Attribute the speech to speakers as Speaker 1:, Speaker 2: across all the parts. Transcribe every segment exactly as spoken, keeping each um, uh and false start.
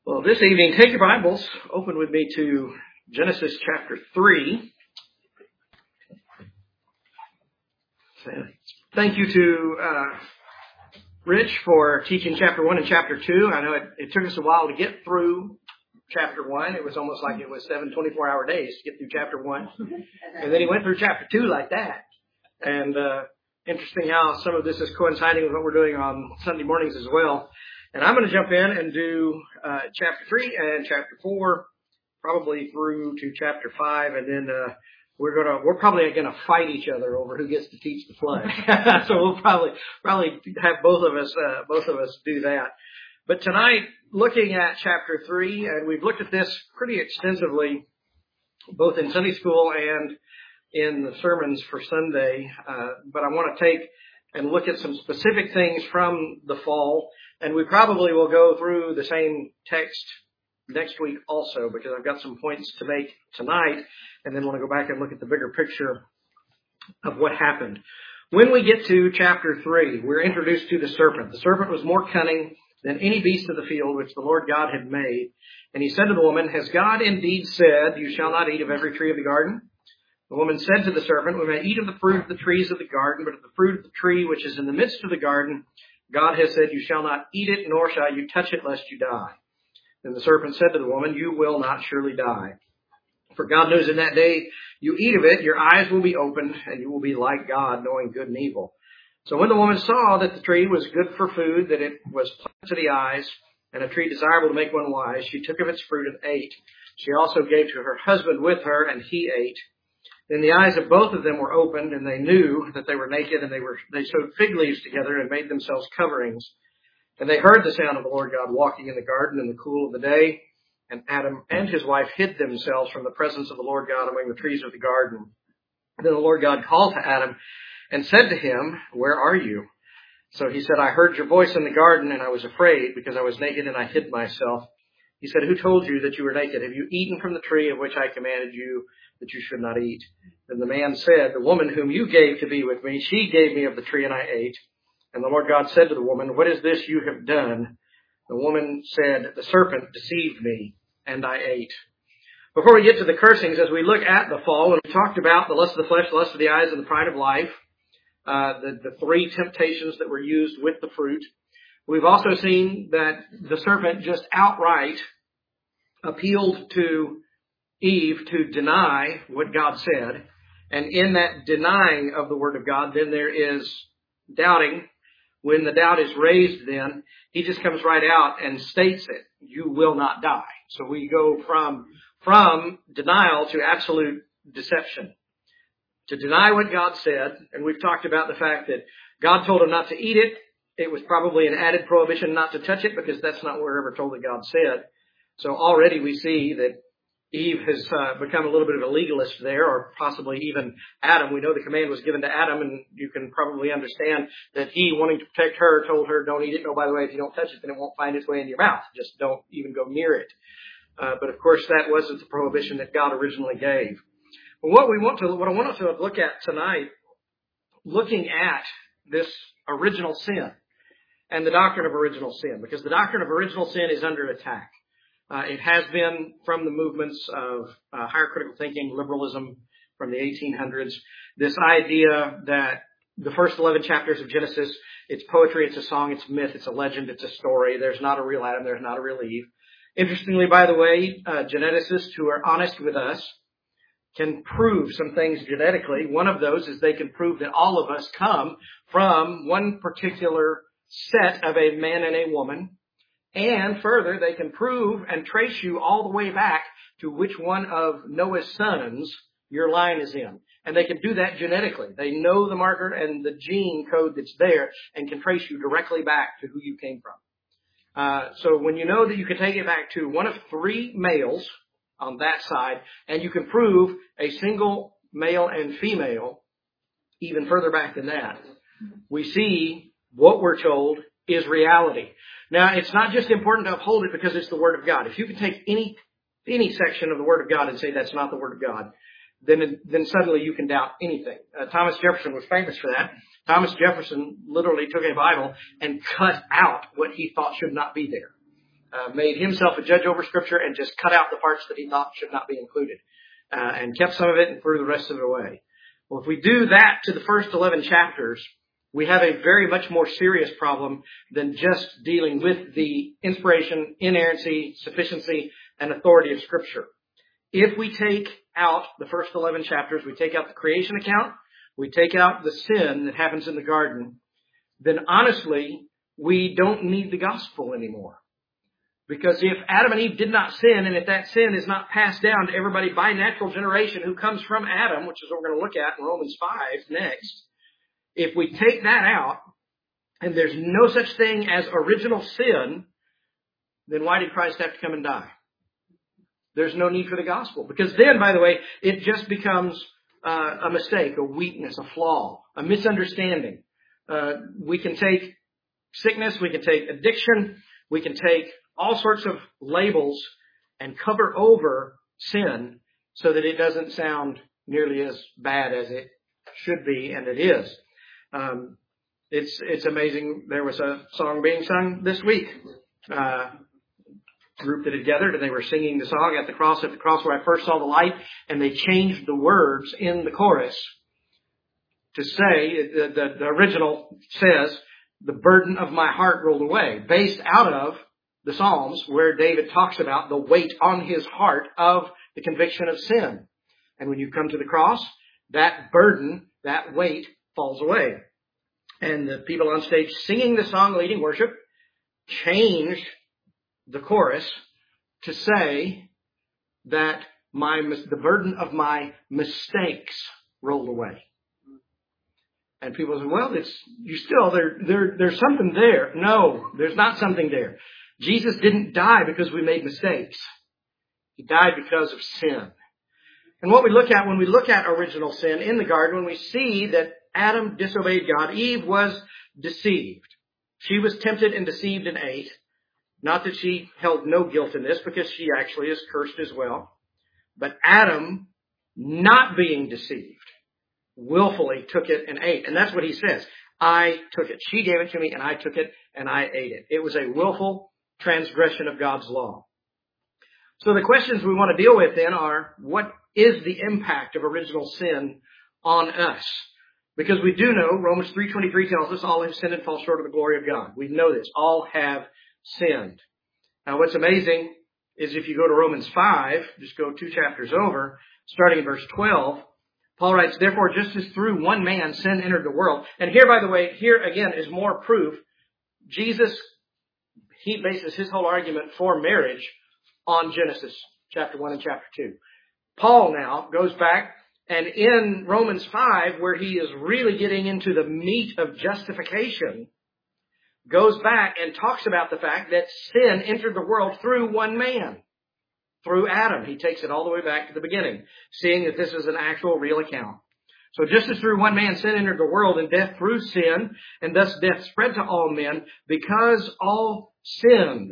Speaker 1: Well, this evening, take your Bibles, open with me to Genesis chapter three. Thank you to uh, Rich for teaching chapter one and chapter two. I know it, it took us a while to get through chapter one. It was almost like it was seven twenty-four hour days to get through chapter one. And then he went through chapter two like that. And uh, interesting how some of this is coinciding with what we're doing on Sunday mornings as well. And I'm going to jump in and do uh, chapter three and chapter four, probably through to chapter five, and then uh, we're going to we're probably going to fight each other over who gets to teach the flesh. So we'll probably probably have both of us uh, both of us do that. But tonight, looking at chapter three, and we've looked at this pretty extensively, both in Sunday school and in the sermons for Sunday. Uh, but I want to take and look at some specific things from the fall. And we probably will go through the same text next week also, because I've got some points to make tonight, and then want to go back and look at the bigger picture of what happened. When we get to chapter three, we're introduced to the serpent. The serpent was more cunning than any beast of the field which the Lord God had made. And he said to the woman, "Has God indeed said, you shall not eat of every tree of the garden?" The woman said to the serpent, "We may eat of the fruit of the trees of the garden, but of the fruit of the tree which is in the midst of the garden, God has said, you shall not eat it, nor shall you touch it, lest you die." Then the serpent said to the woman, "You will not surely die. For God knows in that day you eat of it, your eyes will be opened, and you will be like God, knowing good and evil." So when the woman saw that the tree was good for food, that it was pleasant to the eyes, and a tree desirable to make one wise, she took of its fruit and ate. She also gave to her husband with her, and he ate. Then the eyes of both of them were opened, and they knew that they were naked, and they were they sewed fig leaves together and made themselves coverings. And they heard the sound of the Lord God walking in the garden in the cool of the day. And Adam and his wife hid themselves from the presence of the Lord God among the trees of the garden. Then the Lord God called to Adam and said to him, "Where are you?" So he said, "I heard your voice in the garden, and I was afraid, because I was naked and I hid myself." He said, "Who told you that you were naked? Have you eaten from the tree of which I commanded you that you should not eat?" Then the man said, "The woman whom you gave to be with me, she gave me of the tree, and I ate." And the Lord God said to the woman, "What is this you have done?" The woman said, "The serpent deceived me, and I ate." Before we get to the cursings, as we look at the fall, and we talked about the lust of the flesh, the lust of the eyes, and the pride of life, uh, the, the three temptations that were used with the fruit, we've also seen that the serpent just outright appealed to Eve to deny what God said. And in that denying of the word of God, then there is doubting. When the doubt is raised, then he just comes right out and states it. You will not die. So we go from, from denial to absolute deception. To deny what God said, and we've talked about the fact that God told him not to eat it. It was probably an added prohibition not to touch it, because that's not what we're ever told that God said. So already we see that Eve has uh, become a little bit of a legalist there, or possibly even Adam. We know the command was given to Adam, and you can probably understand that he, wanting to protect her, told her, "Don't eat it. No, by the way, if you don't touch it, then it won't find its way into your mouth. Just don't even go near it." Uh, but of course, that wasn't the prohibition that God originally gave. But what we want to, what I want us to look at tonight, looking at this original sin and the doctrine of original sin, because the doctrine of original sin is under attack. Uh, it has been from the movements of uh, higher critical thinking, liberalism from the eighteen hundreds. This idea that the first eleven chapters of Genesis, it's poetry, it's a song, it's myth, it's a legend, it's a story. There's not a real Adam, there's not a real Eve. Interestingly, by the way, uh, geneticists who are honest with us can prove some things genetically. One of those is they can prove that all of us come from one particular set of a man and a woman. And further, they can prove and trace you all the way back to which one of Noah's sons your line is in. And they can do that genetically. They know the marker and the gene code that's there and can trace you directly back to who you came from. Uh, so when you know that you can take it back to one of three males on that side, and you can prove a single male and female even further back than that, we see what we're told is reality. Now, it's not just important to uphold it because it's the Word of God. If you can take any any section of the Word of God and say that's not the Word of God, then then suddenly you can doubt anything. Uh, Thomas Jefferson was famous for that. Thomas Jefferson literally took a Bible and cut out what he thought should not be there. uh, made himself a judge over Scripture and just cut out the parts that he thought should not be included, uh, and kept some of it and threw the rest of it away. Well, if we do that to the first eleven chapters, we have a very much more serious problem than just dealing with the inspiration, inerrancy, sufficiency, and authority of Scripture. If we take out the first eleven chapters, we take out the creation account, we take out the sin that happens in the garden, then honestly, we don't need the gospel anymore. Because if Adam and Eve did not sin, and if that sin is not passed down to everybody by natural generation who comes from Adam, which is what we're going to look at in Romans five next, if we take that out, and there's no such thing as original sin, then why did Christ have to come and die? There's no need for the gospel. Because then, by the way, it just becomes uh, a mistake, a weakness, a flaw, a misunderstanding. Uh, we can take sickness, we can take addiction, we can take all sorts of labels and cover over sin so that it doesn't sound nearly as bad as it should be, and it is. Um, it's it's amazing. There was a song being sung this week. Uh, group that had gathered, and they were singing the song at the cross, at the cross where I first saw the light, and they changed the words in the chorus to say, the, the, the original says, the burden of my heart rolled away, based out of the Psalms where David talks about the weight on his heart of the conviction of sin. And when you come to the cross, that burden, that weight falls away. And the people on stage singing the song, leading worship, changed the chorus to say that my the burden of my mistakes rolled away. And people say, well, it's you still there there there's something there. No, there's not something there. Jesus didn't die because we made mistakes. He died because of sin. And what we look at when we look at original sin in the garden, when we see that Adam disobeyed God, Eve was deceived. She was tempted and deceived and ate. Not that she held no guilt in this, because she actually is cursed as well. But Adam, not being deceived, willfully took it and ate. And that's what he says. I took it. She gave it to me and I took it and I ate it. It was a willful transgression of God's law. So the questions we want to deal with then are, what is the impact of original sin on us? Because we do know, Romans three twenty-three tells us all have sinned and fall short of the glory of God. We know this. All have sinned. Now what's amazing is if you go to Romans five, just go two chapters over, starting in verse twelve, Paul writes, therefore just as through one man sin entered the world. And here, by the way, here again is more proof. Jesus, he bases his whole argument for marriage on Genesis chapter one and chapter two. Paul now goes back, and in Romans five, where he is really getting into the meat of justification, goes back and talks about the fact that sin entered the world through one man, through Adam. He takes it all the way back to the beginning, seeing that this is an actual real account. So just as through one man sin entered the world, and death through sin, and thus death spread to all men, because all sinned.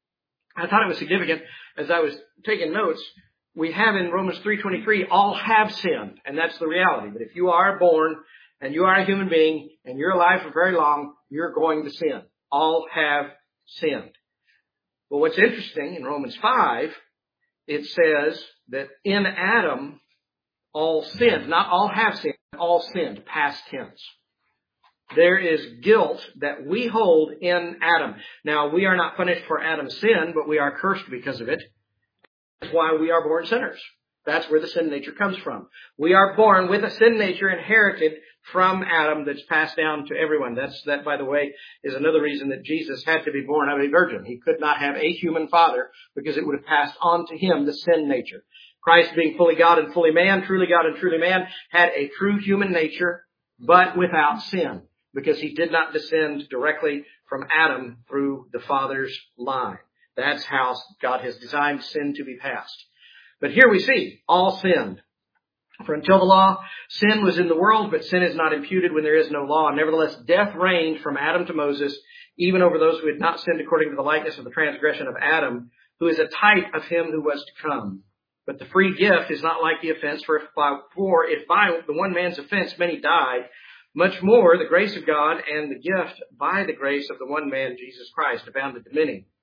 Speaker 1: I thought it was significant as I was taking notes. We have in Romans three twenty-three, all have sinned, and that's the reality. But if you are born and you are a human being and you're alive for very long, you're going to sin. All have sinned. But what's interesting in Romans five, it says that in Adam, all sinned. Not all have sinned, all sinned, past tense. There is guilt that we hold in Adam. Now, we are not punished for Adam's sin, but we are cursed because of it. That's why we are born sinners. That's where the sin nature comes from. We are born with a sin nature inherited from Adam that's passed down to everyone. That's, that, by the way, is another reason that Jesus had to be born of a virgin. He could not have a human father because it would have passed on to him the sin nature. Christ, being fully God and fully man, truly God and truly man, had a true human nature, but without sin, because he did not descend directly from Adam through the Father's line. That's how God has designed sin to be passed. But here we see, all sinned. For until the law, sin was in the world, but sin is not imputed when there is no law. Nevertheless, death reigned from Adam to Moses, even over those who had not sinned according to the likeness of the transgression of Adam, who is a type of him who was to come. But the free gift is not like the offense, for if by, for if by the one man's offense many died, much more the grace of God and the gift by the grace of the one man, Jesus Christ, abounded to many.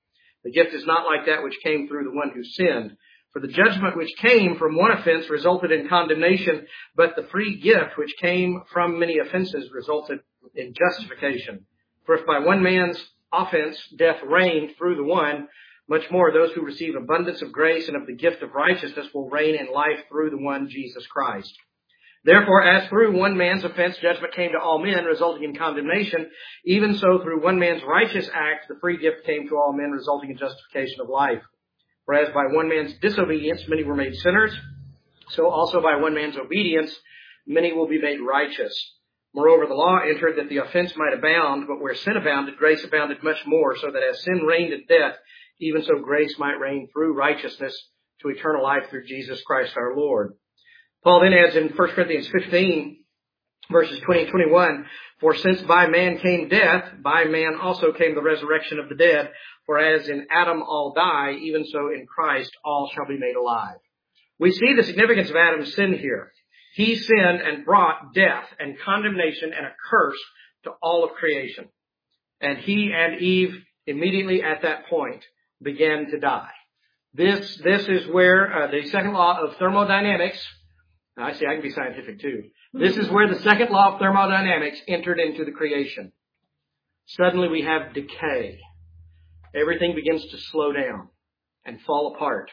Speaker 1: The gift is not like that which came through the one who sinned. For the judgment which came from one offense resulted in condemnation, but the free gift which came from many offenses resulted in justification. For if by one man's offense death reigned through the one, much more those who receive abundance of grace and of the gift of righteousness will reign in life through the one Jesus Christ. Therefore, as through one man's offense judgment came to all men, resulting in condemnation, even so through one man's righteous act the free gift came to all men, resulting in justification of life. Whereas by one man's disobedience many were made sinners, so also by one man's obedience many will be made righteous. Moreover, the law entered that the offense might abound, but where sin abounded, grace abounded much more, so that as sin reigned in death, even so grace might reign through righteousness to eternal life through Jesus Christ our Lord. Paul then adds in First Corinthians fifteen, verses twenty and twenty-one, for since by man came death, by man also came the resurrection of the dead. For as in Adam all die, even so in Christ all shall be made alive. We see the significance of Adam's sin here. He sinned and brought death and condemnation and a curse to all of creation. And he and Eve immediately at that point began to die. This, this is where uh, the second law of thermodynamics, I see I can be scientific too. This is where the second law of thermodynamics entered into the creation. Suddenly we have decay. Everything begins to slow down and fall apart.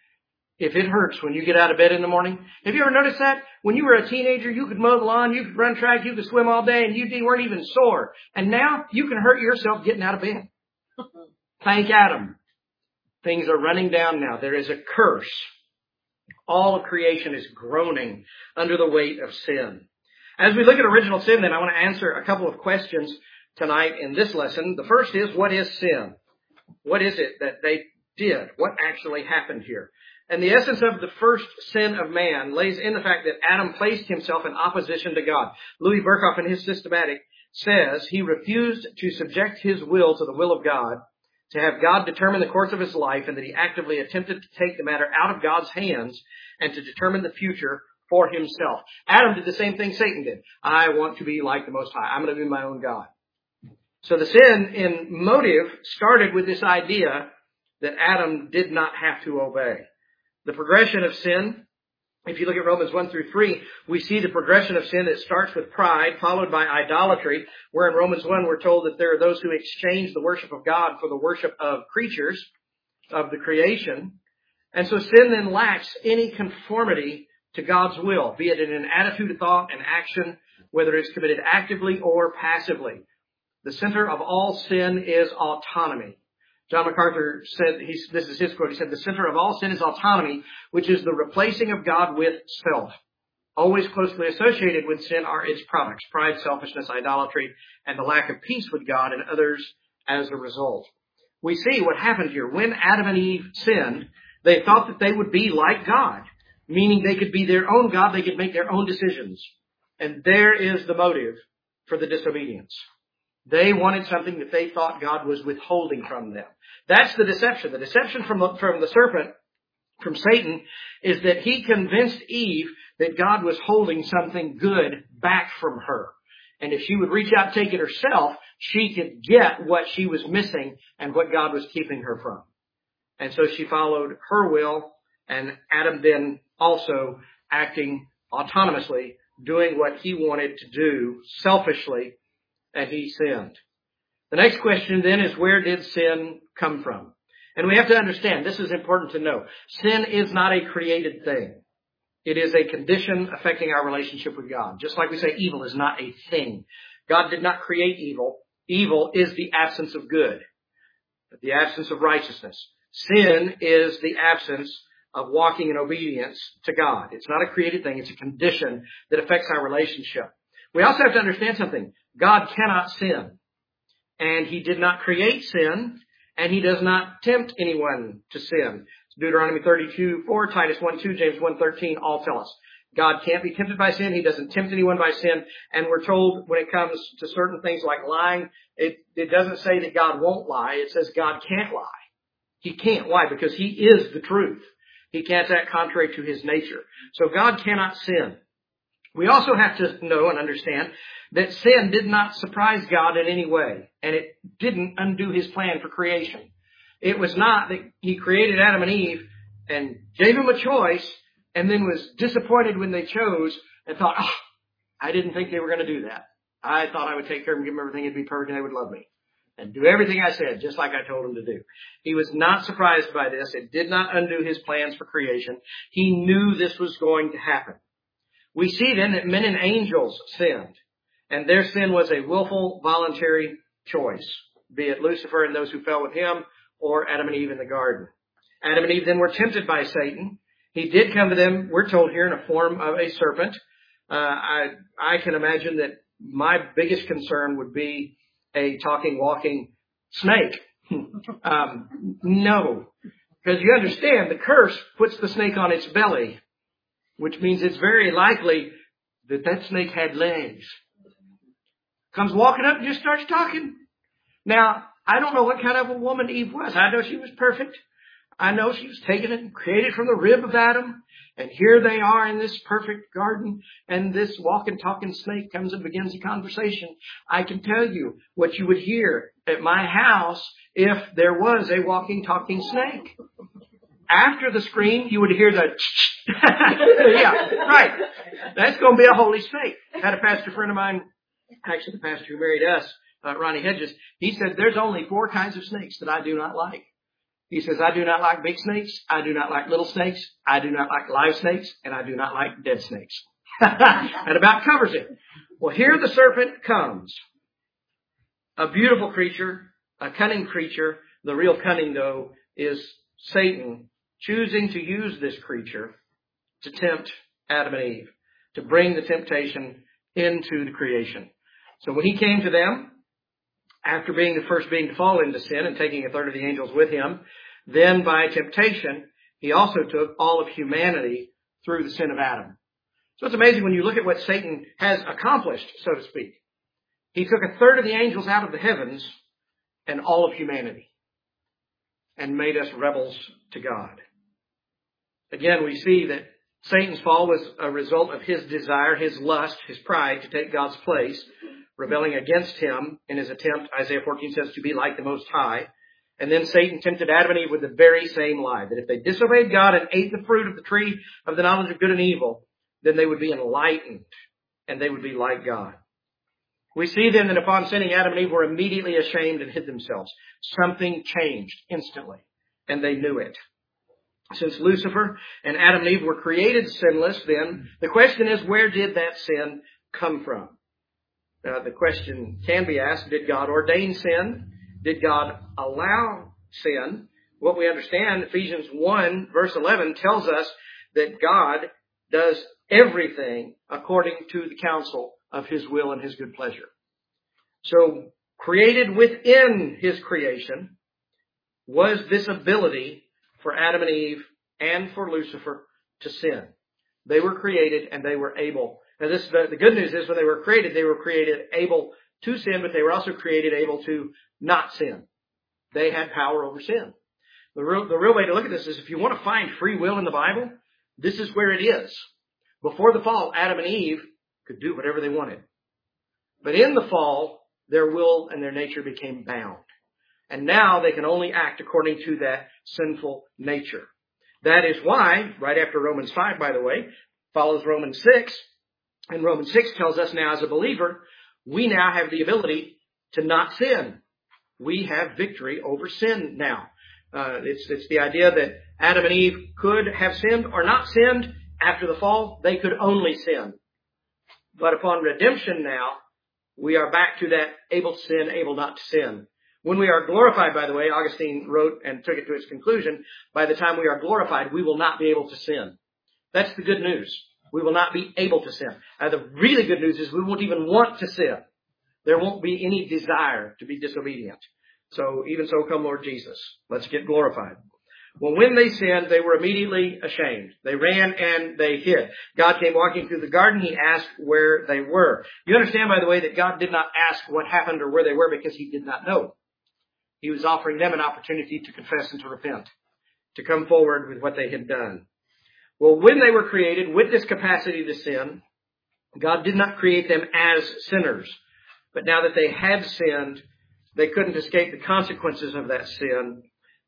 Speaker 1: If it hurts when you get out of bed in the morning, have you ever noticed that? When you were a teenager, you could mow the lawn, you could run track, you could swim all day, and you weren't even sore. And now you can hurt yourself getting out of bed. Thank Adam. Things are running down now. There is a curse. All of creation is groaning under the weight of sin. As we look at original sin, then, I want to answer a couple of questions tonight in this lesson. The first is, what is sin? What is it that they did? What actually happened here? And the essence of the first sin of man lays in the fact that Adam placed himself in opposition to God. Louis Berkhoff in his Systematic says he refused to subject his will to the will of God, to have God determine the course of his life, and that he actively attempted to take the matter out of God's hands and to determine the future for himself. Adam did the same thing Satan did. I want to be like the Most High. I'm going to be my own God. So the sin in motive started with this idea that Adam did not have to obey. The progression of sin, if you look at Romans one through three, we see the progression of sin that starts with pride, followed by idolatry, where in Romans one we're told that there are those who exchange the worship of God for the worship of creatures, of the creation. And so sin then lacks any conformity to God's will, be it in an attitude of thought and action, whether it's committed actively or passively. The center of all sin is autonomy. John MacArthur said, he, this is his quote, he said, the center of all sin is autonomy, which is the replacing of God with self. Always closely associated with sin are its products, pride, selfishness, idolatry, and the lack of peace with God and others as a result. We see what happened here. When Adam and Eve sinned, they thought that they would be like God, meaning they could be their own God, they could make their own decisions. And there is the motive for the disobedience. They wanted something that they thought God was withholding from them. That's the deception. The deception from the, from the serpent, from Satan, is that he convinced Eve that God was holding something good back from her. And if she would reach out and take it herself, she could get what she was missing and what God was keeping her from. And so she followed her will, and Adam then also acting autonomously, doing what he wanted to do selfishly, and he sinned. The next question then is, where did sin come from? And we have to understand, this is important to know. Sin is not a created thing. It is a condition affecting our relationship with God. Just like we say evil is not a thing. God did not create evil. Evil is the absence of good, the absence of righteousness. Sin is the absence of walking in obedience to God. It's not a created thing. It's a condition that affects our relationship. We also have to understand something. God cannot sin. And he did not create sin. And he does not tempt anyone to sin. Deuteronomy thirty-two four, Titus one two, James one thirteen all tell us God can't be tempted by sin. He doesn't tempt anyone by sin. And we're told when it comes to certain things like lying, it, it doesn't say that God won't lie. It says God can't lie. He can't. Why? Because he is the truth. He can't act contrary to his nature. So God cannot sin. We also have to know and understand that sin did not surprise God in any way, and it didn't undo his plan for creation. It was not that he created Adam and Eve and gave them a choice and then was disappointed when they chose and thought, oh, I didn't think they were going to do that. I thought I would take care of them, give them everything, it'd be perfect, and they would love me. And do everything I said, just like I told them to do. He was not surprised by this. It did not undo his plans for creation. He knew this was going to happen. We see then that men and angels sinned. And their sin was a willful, voluntary choice, be it Lucifer and those who fell with him, or Adam and Eve in the garden. Adam and Eve then were tempted by Satan. He did come to them, we're told here, in a form of a serpent. Uh, I, I can imagine that my biggest concern would be a talking, walking snake. um, no. Because you understand, the curse puts the snake on its belly, which means it's very likely that that snake had legs. Comes walking up and just starts talking. Now, I don't know what kind of a woman Eve was. I know she was perfect. I know she was taken and created from the rib of Adam. And here they are in this perfect garden. And this walking, talking snake comes and begins a conversation. I can tell you what you would hear at my house if there was a walking, talking snake. After the scream, you would hear the yeah, right. That's going to be a holy snake. I had a pastor friend of mine, actually the pastor who married us, uh, Ronnie Hedges, he said, there's only four kinds of snakes that I do not like. He says, I do not like big snakes, I do not like little snakes, I do not like live snakes, and I do not like dead snakes. That about covers it. Well, here the serpent comes. A beautiful creature, a cunning creature. The real cunning, though, is Satan choosing to use this creature to tempt Adam and Eve, to bring the temptation into the creation. So when he came to them, after being the first being to fall into sin and taking a third of the angels with him, then by temptation, he also took all of humanity through the sin of Adam. So it's amazing when you look at what Satan has accomplished, so to speak. He took a third of the angels out of the heavens and all of humanity and made us rebels to God. Again, we see that Satan's fall was a result of his desire, his lust, his pride to take God's place, rebelling against him in his attempt, Isaiah fourteen says, to be like the Most High. And then Satan tempted Adam and Eve with the very same lie, that if they disobeyed God and ate the fruit of the tree of the knowledge of good and evil, then they would be enlightened and they would be like God. We see then that upon sinning, Adam and Eve were immediately ashamed and hid themselves. Something changed instantly, and they knew it. Since Lucifer and Adam and Eve were created sinless, then the question is, where did that sin come from? Uh, the question can be asked, did God ordain sin? Did God allow sin? What we understand, Ephesians one, verse eleven, tells us that God does everything according to the counsel of his will and his good pleasure. So, created within his creation was this ability for Adam and Eve and for Lucifer to sin. They were created and they were able. Now this, the, the good news is when they were created, they were created able to sin, but they were also created able to not sin. They had power over sin. The real, the real way to look at this is if you want to find free will in the Bible, this is where it is. Before the fall, Adam and Eve could do whatever they wanted. But in the fall, their will and their nature became bound. And now they can only act according to that sinful nature. That is why, right after Romans five, by the way, follows Romans six. And Romans six tells us now as a believer, we now have the ability to not sin. We have victory over sin now. Uh, it's, it's the idea that Adam and Eve could have sinned or not sinned. After the fall, they could only sin. But upon redemption now, we are back to that able to sin, able not to sin. When we are glorified, by the way, Augustine wrote and took it to its conclusion, by the time we are glorified, we will not be able to sin. That's the good news. We will not be able to sin. Uh, the really good news is we won't even want to sin. There won't be any desire to be disobedient. So even so, come Lord Jesus. Let's get glorified. Well, when they sinned, they were immediately ashamed. They ran and they hid. God came walking through the garden. He asked where they were. You understand, by the way, that God did not ask what happened or where they were because he did not know. He was offering them an opportunity to confess and to repent, to come forward with what they had done. Well, when they were created with this capacity to sin, God did not create them as sinners. But now that they had sinned, they couldn't escape the consequences of that sin.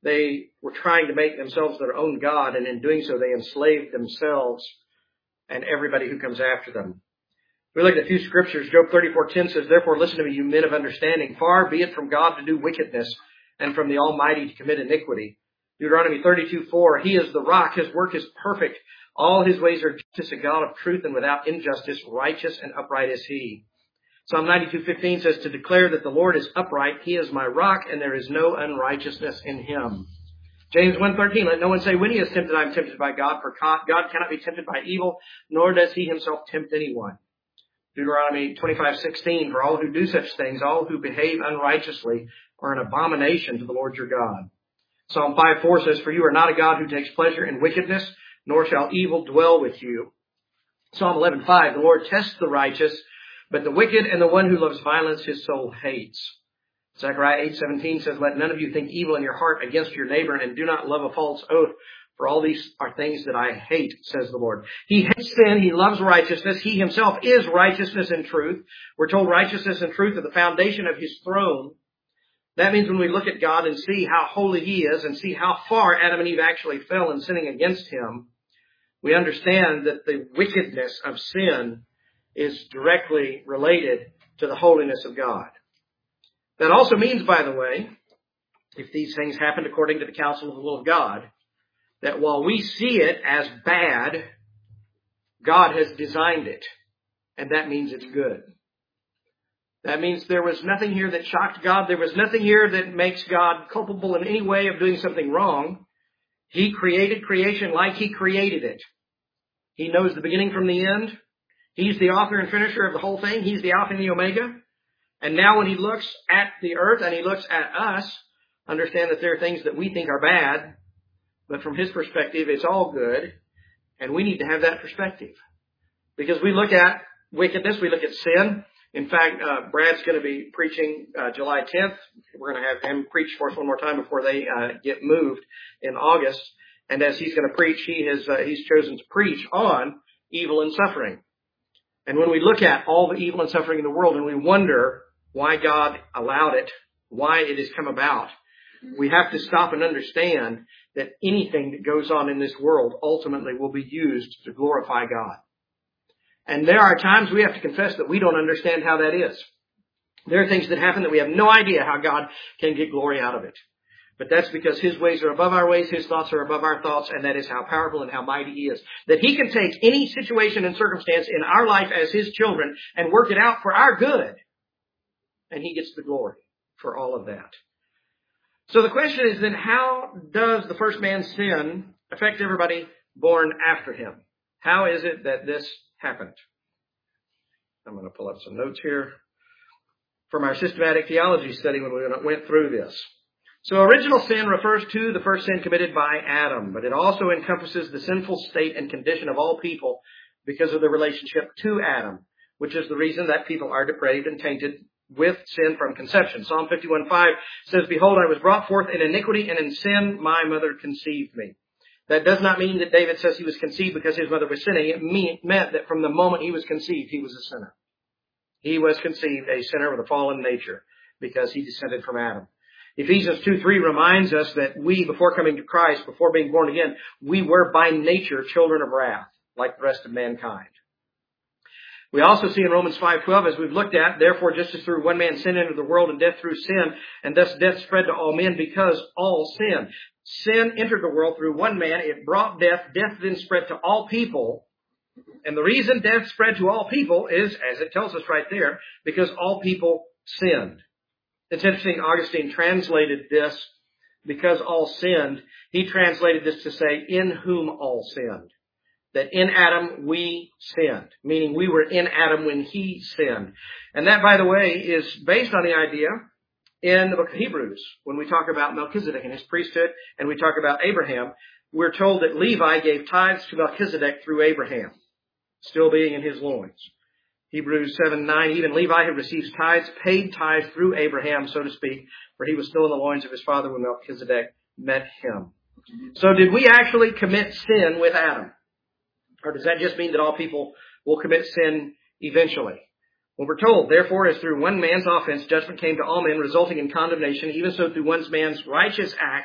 Speaker 1: they were trying to make themselves their own God, and in doing so, they enslaved themselves and everybody who comes after them. We look at a few scriptures. Job thirty-four ten says, "Therefore listen to me, you men of understanding. Far be it from God to do wickedness, and from the Almighty to commit iniquity." Deuteronomy thirty-two four, "He is the rock, His work is perfect. All His ways are justice, a God of truth, and without injustice, righteous and upright is He." Psalm ninety-two fifteen says, "To declare that the Lord is upright, He is my rock, and there is no unrighteousness in Him." James one thirteen, "Let no one say when he is tempted, I am tempted by God, for God cannot be tempted by evil, nor does He Himself tempt anyone." Deuteronomy twenty-five sixteen, "For all who do such things, all who behave unrighteously, are an abomination to the Lord your God." Psalm five four says, "For you are not a God who takes pleasure in wickedness, nor shall evil dwell with you." Psalm eleven five, "The Lord tests the righteous, but the wicked and the one who loves violence His soul hates." Zechariah eight seventeen says, "Let none of you think evil in your heart against your neighbor, and do not love a false oath. For all these are things that I hate, says the Lord." He hates sin. He loves righteousness. He Himself is righteousness and truth. We're told righteousness and truth are the foundation of His throne. That means when we look at God and see how holy He is and see how far Adam and Eve actually fell in sinning against Him, we understand that the wickedness of sin is directly related to the holiness of God. That also means, by the way, if these things happened according to the counsel of the will of God, that while we see it as bad, God has designed it, and that means it's good. That means there was nothing here that shocked God. There was nothing here that makes God culpable in any way of doing something wrong. He created creation like He created it. He knows the beginning from the end. He's the author and finisher of the whole thing. He's the Alpha and the Omega. And now when He looks at the earth and He looks at us, understand that there are things that we think are bad, but from His perspective, it's all good. And we need to have that perspective. Because we look at wickedness, we look at sin. In fact, uh, Brad's going to be preaching uh, July tenth. We're going to have him preach for us one more time before they uh, get moved in August. And as he's going to preach, he has uh, he's chosen to preach on evil and suffering. And when we look at all the evil and suffering in the world and we wonder why God allowed it, why it has come about, we have to stop and understand that anything that goes on in this world ultimately will be used to glorify God. And there are times we have to confess that we don't understand how that is. There are things that happen that we have no idea how God can get glory out of it. But that's because His ways are above our ways, His thoughts are above our thoughts, and that is how powerful and how mighty He is. That He can take any situation and circumstance in our life as His children and work it out for our good. And He gets the glory for all of that. So the question is then, how does the first man's sin affect everybody born after him? How is it that this happened? I'm going to pull up some notes here from our systematic theology study when we went through this. So original sin refers to the first sin committed by Adam, but it also encompasses the sinful state and condition of all people because of the relationship to Adam, which is the reason that people are depraved and tainted with sin from conception. Psalm fifty-one five says, "Behold, I was brought forth in iniquity, and in sin my mother conceived me." That does not mean that David says he was conceived because his mother was sinning. It mean, meant that from the moment he was conceived, he was a sinner. He was conceived a sinner with a fallen nature because he descended from Adam. Ephesians two three reminds us that we, before coming to Christ, before being born again, we were by nature children of wrath, like the rest of mankind. We also see in Romans five twelve, as we've looked at, "Therefore, just as through one man sin entered the world, and death through sin, and thus death spread to all men because all sin." Sin entered the world through one man. It brought death. Death then spread to all people. And the reason death spread to all people is, as it tells us right there, because all people sinned. It's interesting, Augustine translated this, because all sinned. He translated this to say, in whom all sinned. That in Adam we sinned, meaning we were in Adam when he sinned. And that, by the way, is based on the idea in the book of Hebrews. When we talk about Melchizedek and his priesthood, and we talk about Abraham, we're told that Levi gave tithes to Melchizedek through Abraham, still being in his loins. Hebrews seven nine, even Levi, who receives tithes, paid tithes through Abraham, so to speak, for he was still in the loins of his father when Melchizedek met him. So did we actually commit sin with Adam? Or does that just mean that all people will commit sin eventually? Well, we're told, "Therefore, as through one man's offense, judgment came to all men, resulting in condemnation, even so through one man's righteous act,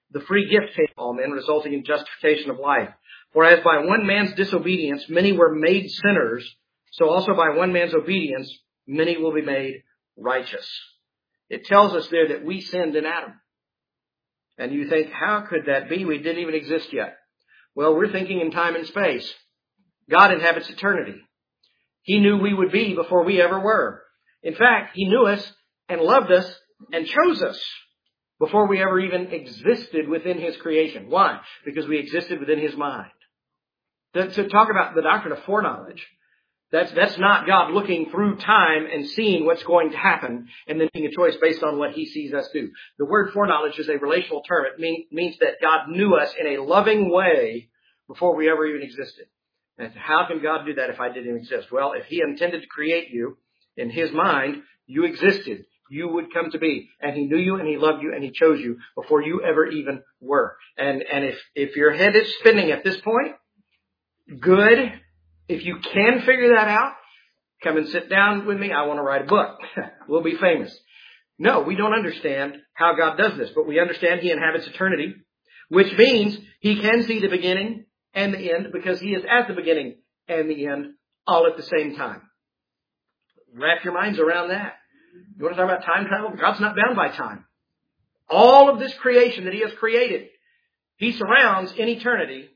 Speaker 1: the free gift came to all men, resulting in justification of life. For as by one man's disobedience many were made sinners, so also by one man's obedience many will be made righteous. It tells us there that we sinned in Adam. And you think, how could that be? We didn't even exist yet. Well, we're thinking in time and space. God inhabits eternity. He knew we would be before we ever were. In fact, He knew us and loved us and chose us before we ever even existed within His creation. Why? Because we existed within His mind. To talk about the doctrine of foreknowledge, that's, that's not God looking through time and seeing what's going to happen and then making a choice based on what He sees us do. The word foreknowledge is a relational term. It mean, means that God knew us in a loving way before we ever even existed. And how can God do that if I didn't exist? Well, if He intended to create you in His mind, you existed. You would come to be. And He knew you and He loved you and He chose you before you ever even were. And, and if, if your head is spinning at this point, good. If you can figure that out, come and sit down with me. I want to write a book. We'll be famous. No, we don't understand how God does this, but we understand He inhabits eternity, which means He can see the beginning and the end because He is at the beginning and the end all at the same time. Wrap your minds around that. You want to talk about time travel? God's not bound by time. All of this creation that He has created, He surrounds in eternity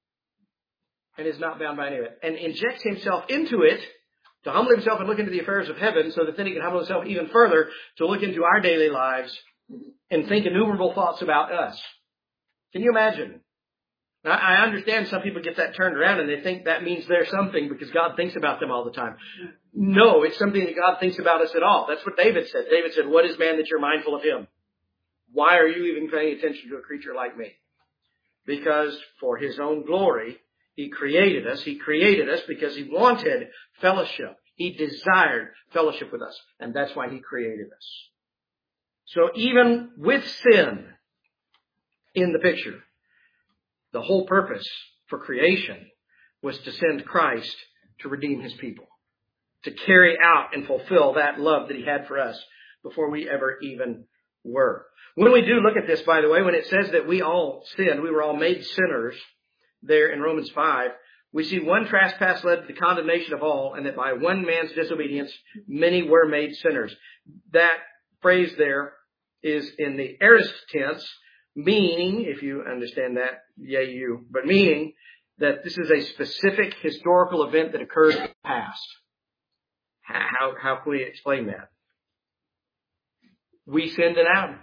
Speaker 1: and is not bound by any of it, and injects Himself into it to humble Himself and look into the affairs of heaven so that then He can humble Himself even further to look into our daily lives and think innumerable thoughts about us. Can you imagine? Now, I understand some people get that turned around and they think that means they're something because God thinks about them all the time. No, it's something that God thinks about us at all. That's what David said. David said, what is man that you're mindful of him? Why are you even paying attention to a creature like me? Because for His own glory, He created us. He created us because He wanted fellowship. He desired fellowship with us. And that's why He created us. So even with sin in the picture, the whole purpose for creation was to send Christ to redeem His people, to carry out and fulfill that love that He had for us before we ever even were. When we do look at this, by the way, when it says that we all sinned, we were all made sinners, there in Romans five, we see one trespass led to the condemnation of all, and that by one man's disobedience, many were made sinners. That phrase there is in the aorist tense, meaning, if you understand that, yay you, but meaning that this is a specific historical event that occurred in the past. How, how can we explain that? We sinned in Adam.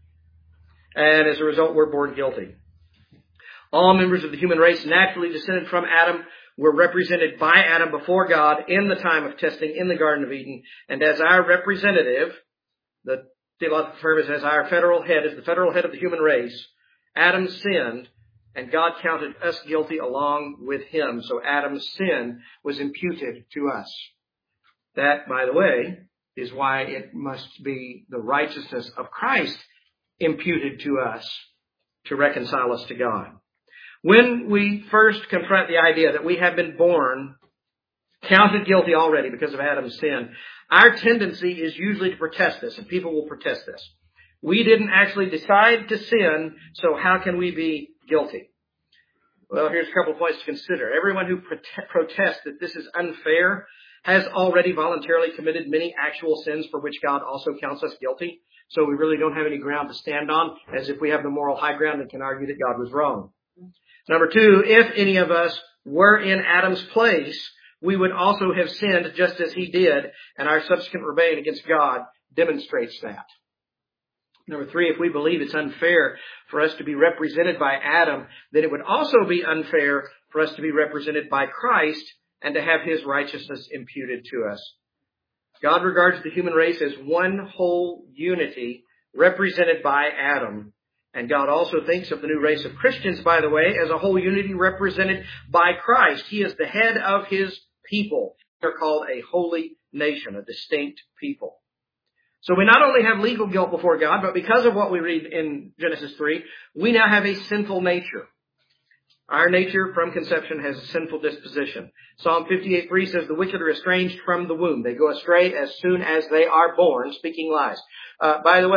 Speaker 1: And as a result, we're born guilty. All members of the human race naturally descended from Adam were represented by Adam before God in the time of testing in the Garden of Eden. And as our representative, the theological term is as our federal head, as the federal head of the human race, Adam sinned and God counted us guilty along with him. So Adam's sin was imputed to us. That, by the way, is why it must be the righteousness of Christ imputed to us to reconcile us to God. When we first confront the idea that we have been born counted guilty already because of Adam's sin, our tendency is usually to protest this, and people will protest this. We didn't actually decide to sin, so how can we be guilty? Well, here's a couple of points to consider. Everyone who prote- protests that this is unfair has already voluntarily committed many actual sins for which God also counts us guilty. So we really don't have any ground to stand on, as if we have the moral high ground and can argue that God was wrong. Number two, if any of us were in Adam's place, we would also have sinned just as he did, and our subsequent rebellion against God demonstrates that. Number three, if we believe it's unfair for us to be represented by Adam, then it would also be unfair for us to be represented by Christ and to have his righteousness imputed to us. God regards the human race as one whole unity represented by Adam. And God also thinks of the new race of Christians, by the way, as a whole unity represented by Christ. He is the head of his people. They're called a holy nation, a distinct people. So we not only have legal guilt before God, but because of what we read in Genesis three, we now have a sinful nature. Our nature from conception has a sinful disposition. Psalm fifty-eight three says, the wicked are estranged from the womb. They go astray as soon as they are born, speaking lies. Uh, by the way,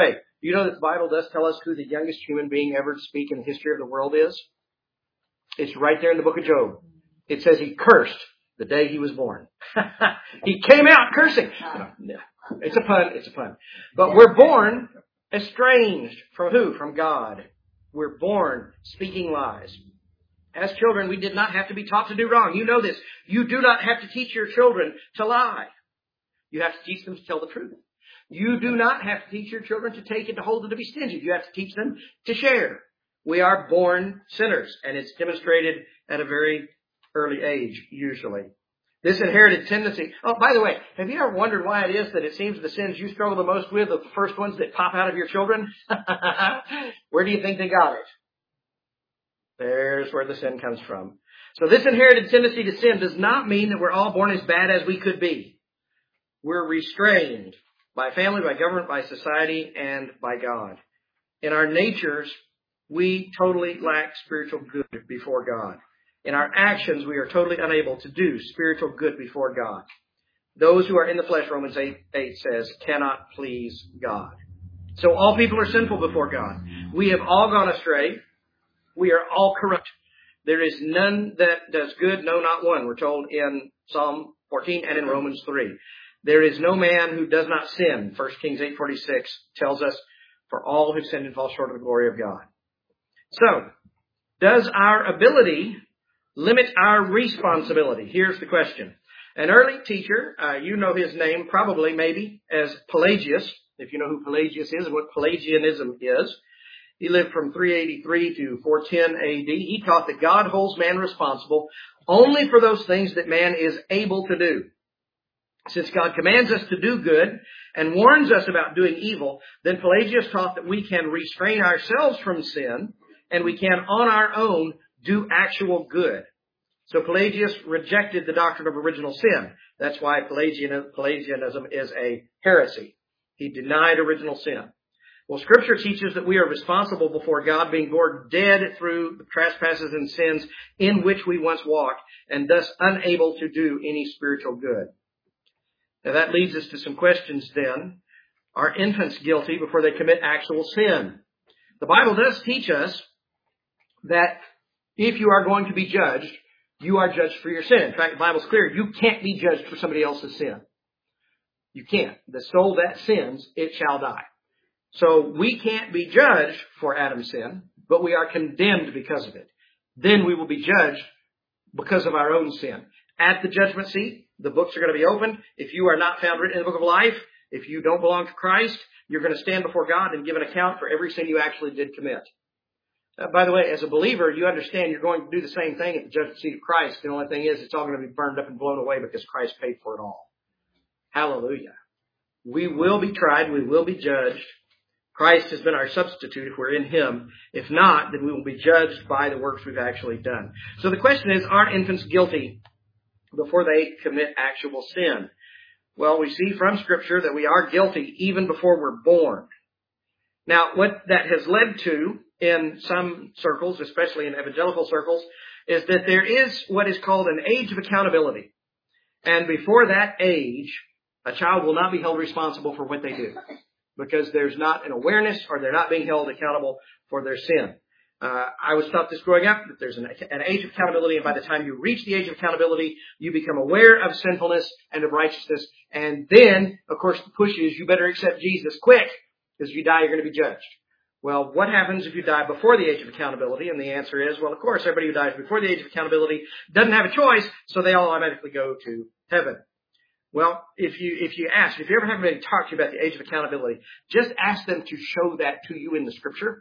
Speaker 1: Do you know that the Bible does tell us who the youngest human being ever to speak in the history of the world is? It's right there in the book of Job. It says he cursed the day he was born. He came out cursing. No, it's a pun. It's a pun. But we're born estranged from who? From God. We're born speaking lies. As children, we did not have to be taught to do wrong. You know this. You do not have to teach your children to lie. You have to teach them to tell the truth. You do not have to teach your children to take and to hold and to be stingy. You have to teach them to share. We are born sinners, and it's demonstrated at a very early age, usually. This inherited tendency. Oh, by the way, have you ever wondered why it is that it seems the sins you struggle the most with are the first ones that pop out of your children? Where do you think they got it? There's where the sin comes from. So this inherited tendency to sin does not mean that we're all born as bad as we could be. We're restrained by family, by government, by society, and by God. In our natures, we totally lack spiritual good before God. In our actions, we are totally unable to do spiritual good before God. Those who are in the flesh, Romans eight, eight says, cannot please God. So all people are sinful before God. We have all gone astray. We are all corrupt. There is none that does good, no, not one. We're told in Psalm fourteen and in Romans three. There is no man who does not sin. First Kings eight forty-six tells us, for all who sinned and fall short of the glory of God. So, does our ability limit our responsibility? Here's the question. An early teacher, uh, you know his name probably, maybe, as Pelagius, if you know who Pelagius is and what Pelagianism is. He lived from three eighty-three to four ten A D. He taught that God holds man responsible only for those things that man is able to do. Since God commands us to do good and warns us about doing evil, then Pelagius taught that we can restrain ourselves from sin and we can, on our own, do actual good. So Pelagius rejected the doctrine of original sin. That's why Pelagian, Pelagianism is a heresy. He denied original sin. Well, Scripture teaches that we are responsible before God, being born dead through the trespasses and sins in which we once walked, and thus unable to do any spiritual good. Now that leads us to some questions then. Are infants guilty before they commit actual sin? The Bible does teach us that if you are going to be judged, you are judged for your sin. In fact, the Bible's clear. You can't be judged for somebody else's sin. You can't. The soul that sins, it shall die. So we can't be judged for Adam's sin, but we are condemned because of it. Then we will be judged because of our own sin. At the judgment seat, the books are going to be opened. If you are not found written in the book of life, if you don't belong to Christ, you're going to stand before God and give an account for every sin you actually did commit. Uh, by the way, as a believer, you understand you're going to do the same thing at the judgment seat of Christ. The only thing is it's all going to be burned up and blown away because Christ paid for it all. Hallelujah. We will be tried. We will be judged. Christ has been our substitute if we're in Him. If not, then we will be judged by the works we've actually done. So the question is, are infants guilty before they commit actual sin? Well, we see from Scripture that we are guilty even before we're born. Now, what that has led to in some circles, especially in evangelical circles, is that there is what is called an age of accountability. And before that age, a child will not be held responsible for what they do, because there's not an awareness or they're not being held accountable for their sin. Uh, I was taught this growing up, that there's an, an age of accountability, and by the time you reach the age of accountability, you become aware of sinfulness and of righteousness. And then, of course, the push is you better accept Jesus quick, because if you die, you're going to be judged. Well, what happens if you die before the age of accountability? And the answer is, well, of course, everybody who dies before the age of accountability doesn't have a choice, so they all automatically go to heaven. Well, if you if you ask, if you ever have anybody talk to you about the age of accountability, just ask them to show that to you in the Scripture.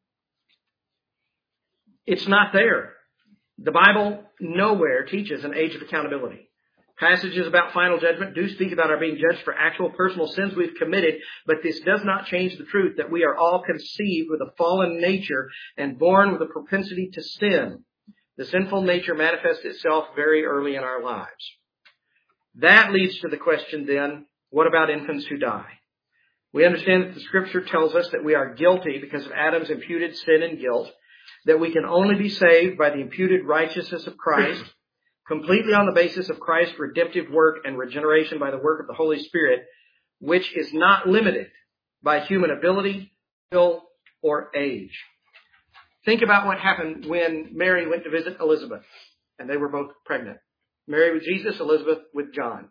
Speaker 1: It's not there. The Bible nowhere teaches an age of accountability. Passages about final judgment do speak about our being judged for actual personal sins we've committed, but this does not change the truth that we are all conceived with a fallen nature and born with a propensity to sin. The sinful nature manifests itself very early in our lives. That leads to the question then, what about infants who die? We understand that the Scripture tells us that we are guilty because of Adam's imputed sin and guilt, that we can only be saved by the imputed righteousness of Christ, completely on the basis of Christ's redemptive work and regeneration by the work of the Holy Spirit, which is not limited by human ability skill, or age. Think about what happened when Mary went to visit Elizabeth, and they were both pregnant. Mary with Jesus, Elizabeth with John.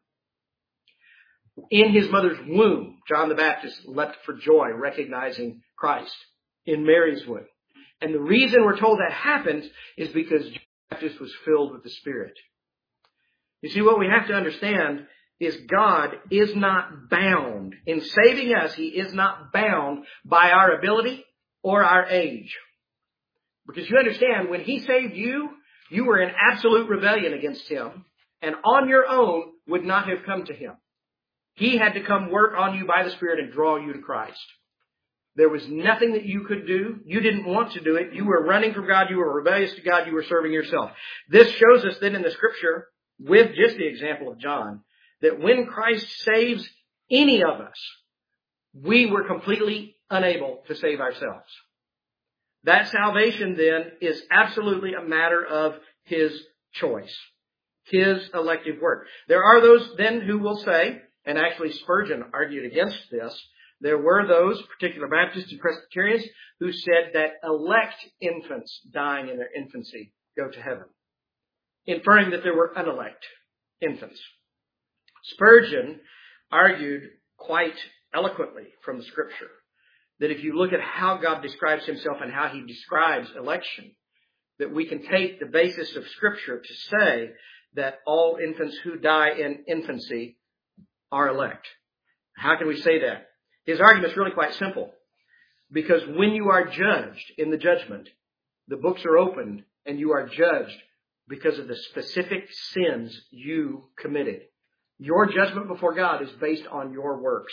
Speaker 1: In his mother's womb, John the Baptist leapt for joy, recognizing Christ in Mary's womb. And the reason we're told that happens is because John the Baptist was filled with the Spirit. You see, what we have to understand is God is not bound. In saving us, He is not bound by our ability or our age. Because you understand, when He saved you, you were in absolute rebellion against Him, and on your own would not have come to Him. He had to come work on you by the Spirit and draw you to Christ. There was nothing that you could do. You didn't want to do it. You were running from God. You were rebellious to God. You were serving yourself. This shows us then in the Scripture, with just the example of John, that when Christ saves any of us, we were completely unable to save ourselves. That salvation then is absolutely a matter of His choice, His elective work. There are those then who will say, and actually Spurgeon argued against this, there were those, particular Baptists and Presbyterians, who said that elect infants dying in their infancy go to heaven, inferring that there were unelect infants. Spurgeon argued quite eloquently from the Scripture that if you look at how God describes Himself and how He describes election, that we can take the basis of Scripture to say that all infants who die in infancy are elect. How can we say that? His argument is really quite simple. Because when you are judged in the judgment, the books are opened and you are judged because of the specific sins you committed. Your judgment before God is based on your works.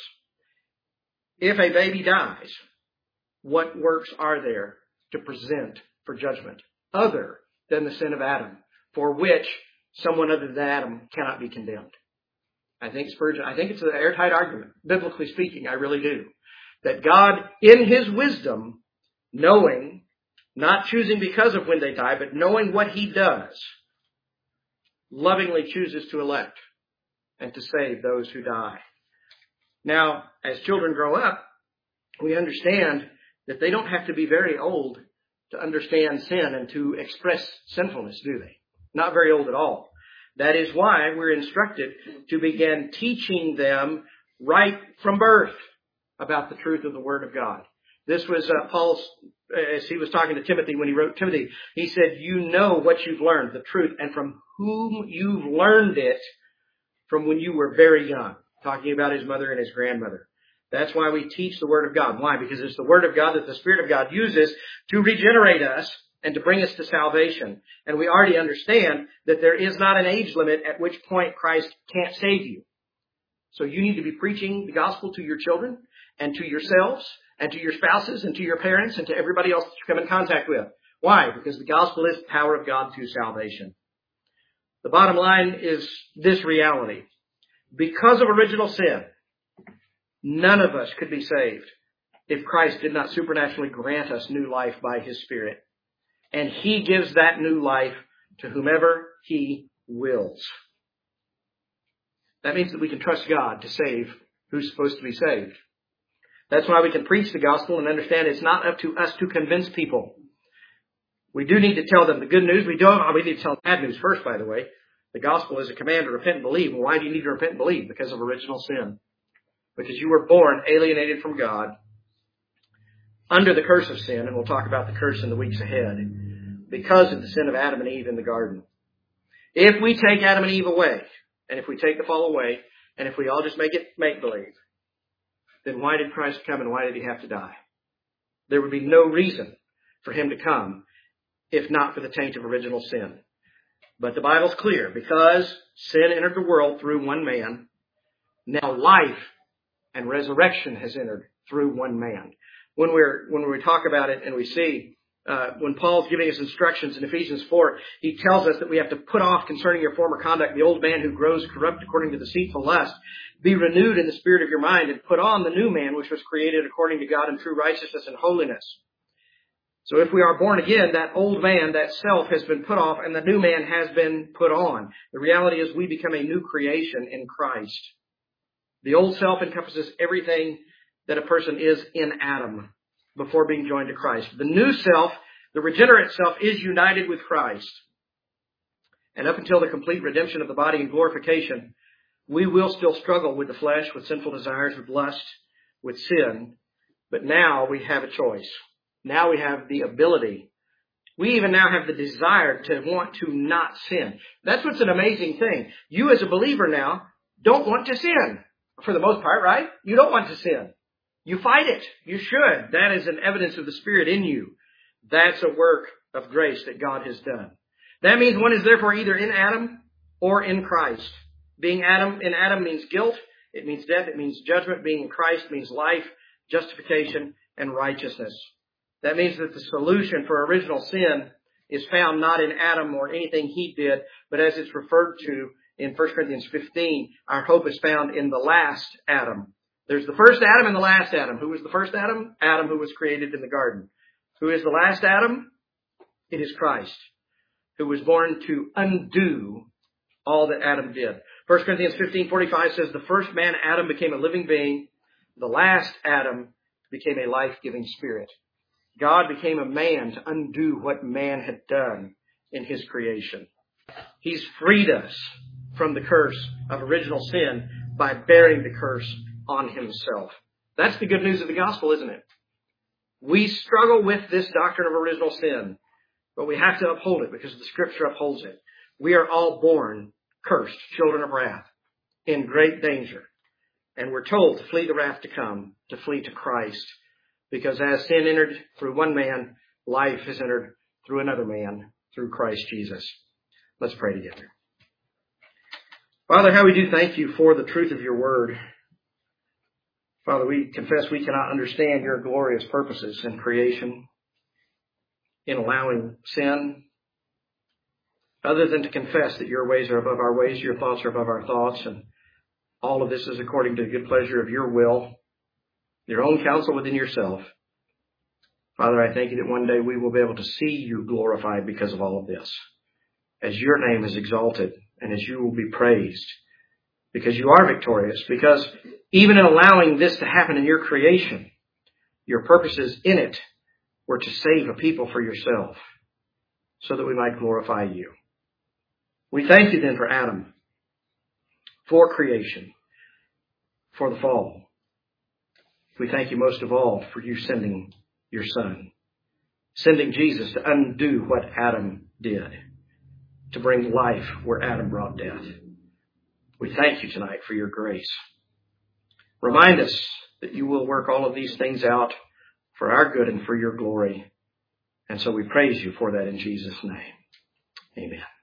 Speaker 1: If a baby dies, what works are there to present for judgment other than the sin of Adam, for which someone other than Adam cannot be condemned? I think Spurgeon, I think it's an airtight argument, biblically speaking, I really do. That God, in His wisdom, knowing, not choosing because of when they die, but knowing what He does, lovingly chooses to elect and to save those who die. Now, as children grow up, we understand that they don't have to be very old to understand sin and to express sinfulness, do they? Not very old at all. That is why we're instructed to begin teaching them right from birth about the truth of the Word of God. This was uh, Paul's, as he was talking to Timothy when he wrote Timothy, he said, you know what you've learned, the truth, and from whom you've learned it from when you were very young. Talking about his mother and his grandmother. That's why we teach the Word of God. Why? Because it's the Word of God that the Spirit of God uses to regenerate us and to bring us to salvation. And we already understand that there is not an age limit at which point Christ can't save you. So you need to be preaching the gospel to your children and to yourselves and to your spouses and to your parents and to everybody else that you come in contact with. Why? Because the gospel is the power of God to salvation. The bottom line is this reality. Because of original sin, none of us could be saved if Christ did not supernaturally grant us new life by His Spirit. And He gives that new life to whomever He wills. That means that we can trust God to save who's supposed to be saved. That's why we can preach the gospel and understand it's not up to us to convince people. We do need to tell them the good news. We don't. We need to tell them bad news first, by the way. The gospel is a command to repent and believe. Well, why do you need to repent and believe? Because of original sin. Because you were born alienated from God, under the curse of sin, and we'll talk about the curse in the weeks ahead, because of the sin of Adam and Eve in the garden. If we take Adam and Eve away, and if we take the fall away, and if we all just make it make-believe, then why did Christ come and why did He have to die? There would be no reason for Him to come if not for the taint of original sin. But the Bible's clear. Because sin entered the world through one man, now life and resurrection has entered through one man. When we're when we talk about it and we see uh, when Paul's giving us instructions in Ephesians four, he tells us that we have to put off concerning your former conduct the old man who grows corrupt according to deceitful lust. Be renewed in the spirit of your mind and put on the new man which was created according to God in true righteousness and holiness. So if we are born again, that old man, that self has been put off and the new man has been put on. The reality is we become a new creation in Christ. The old self encompasses everything that a person is in Adam. before being joined to Christ. The new self, the regenerate self, is united with Christ. And up until the complete redemption of the body and glorification, we will still struggle with the flesh, with sinful desires, with lust, with sin. But now we have a choice. Now we have the ability. We even now have the desire to want to not sin. That's what's an amazing thing. You as a believer now don't want to sin. For the most part, right? You don't want to sin. You fight it. You should. That is an evidence of the Spirit in you. That's a work of grace that God has done. That means one is therefore either in Adam or in Christ. Being Adam in Adam means guilt. It means death. It means judgment. Being in Christ means life, justification, and righteousness. That means that the solution for original sin is found not in Adam or anything he did, but as it's referred to in First Corinthians fifteen, our hope is found in the last Adam. There's the first Adam and the last Adam. Who was the first Adam? Adam, who was created in the garden. Who is the last Adam? It is Christ, who was born to undo all that Adam did. First Corinthians fifteen forty-five says, the first man, Adam, became a living being. The last Adam became a life-giving spirit. God became a man to undo what man had done in his creation. He's freed us from the curse of original sin by bearing the curse on himself. That's the good news of the gospel, isn't it? We struggle with this doctrine of original sin, but we have to uphold it because the Scripture upholds it. We are all born cursed, children of wrath, in great danger. And we're told to flee the wrath to come, to flee to Christ. Because as sin entered through one man, life has entered through another man, through Christ Jesus. Let's pray together. Father, how we do thank you for the truth of your word. Father, we confess we cannot understand your glorious purposes in creation, in allowing sin, other than to confess that your ways are above our ways, your thoughts are above our thoughts, and all of this is according to the good pleasure of your will, your own counsel within yourself. Father, I thank you that one day we will be able to see you glorified because of all of this, as your name is exalted and as you will be praised, because you are victorious, because even in allowing this to happen in your creation, your purposes in it were to save a people for yourself so that we might glorify you. We thank you then for Adam, for creation, for the fall. We thank you most of all for you sending your Son, sending Jesus to undo what Adam did, to bring life where Adam brought death. We thank you tonight for your grace. Remind us that you will work all of these things out for our good and for your glory. And so we praise you for that in Jesus' name. Amen.